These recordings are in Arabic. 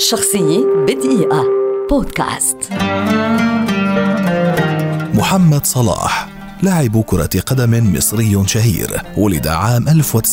شخصية بدقيقة بودكاست. محمد صلاح لاعب كرة قدم مصري شهير، ولد عام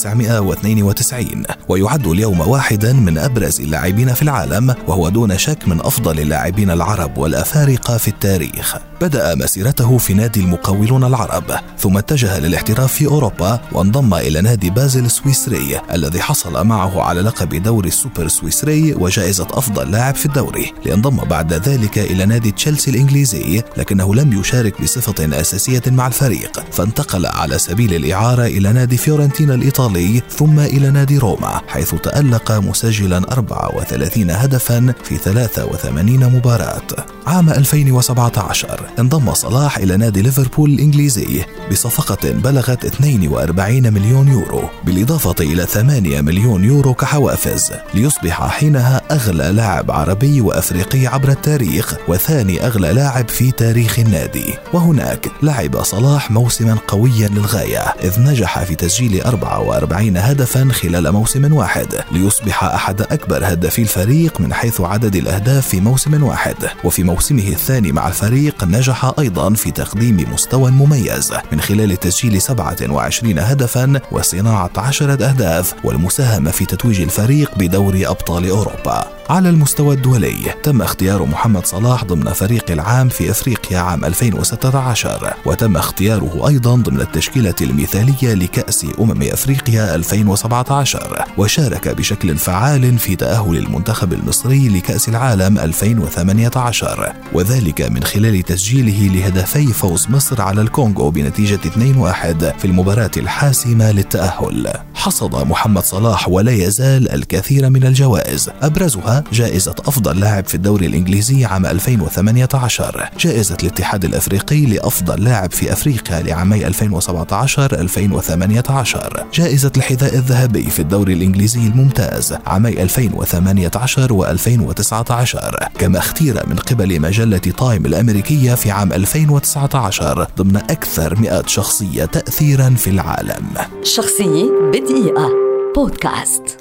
1992 ويعد اليوم واحدا من أبرز اللاعبين في العالم، وهو دون شك من أفضل اللاعبين العرب والأفارقة في التاريخ. بدأ مسيرته في نادي المقاولون العرب، ثم اتجه للاحتراف في أوروبا وانضم إلى نادي بازل السويسري الذي حصل معه على لقب دوري السوبر سويسري وجائزة أفضل لاعب في الدوري، لينضم بعد ذلك إلى نادي تشيلسي الإنجليزي، لكنه لم يشارك بصفة أساسية مع الفريق، فانتقل على سبيل الإعارة إلى نادي فيورنتينا الإيطالي ثم إلى نادي روما، حيث تألق مسجلا 34 هدفا في 83 مباراة. عام 2017 انضم صلاح إلى نادي ليفربول الإنجليزي بصفقة بلغت 42 مليون يورو، بالإضافة إلى 8 مليون يورو كحوافز، ليصبح حينها أغلى لاعب عربي وأفريقي عبر التاريخ، وثاني أغلى لاعب في تاريخ النادي. وهناك لعب صلاح موسما قويا للغاية، إذ نجح في تسجيل 44 هدفا خلال موسم واحد، ليصبح أحد أكبر هدافي الفريق من حيث عدد الأهداف في موسم واحد. وفي موسمه الثاني مع الفريق نجح أيضا في تقديم مستوى مميز من خلال تسجيل 27 هدفا وصناعة 10 أهداف، والمساهمة في تتويج الفريق بدوري أبطال أوروبا. على المستوى الدولي تم اختيار محمد صلاح ضمن فريق العام في أفريقيا عام 2016، وتم اختياره أيضا ضمن التشكيلة المثالية لكأس أفريقيا 2017، وشارك بشكل فعال في تأهل المنتخب المصري لكأس العالم 2018، وذلك من خلال تسجيله لهدفي فوز مصر على الكونغو بنتيجة 2-1 في المباراة الحاسمة للتأهل. حصد محمد صلاح ولا يزال الكثير من الجوائز، أبرزها جائزة أفضل لاعب في الدوري الإنجليزي عام 2018، جائزة الاتحاد الأفريقي لأفضل لاعب في أفريقيا لعامي 2017-2018، جائزة الحذاء الذهبي في الدوري الإنجليزي الممتاز عامي 2018 و2019، كما اختير من قبل مجلة تايم الأمريكية في عام 2019 ضمن أكثر 100 شخصية تأثيرا في العالم. شخصية بدقيقة بودكاست.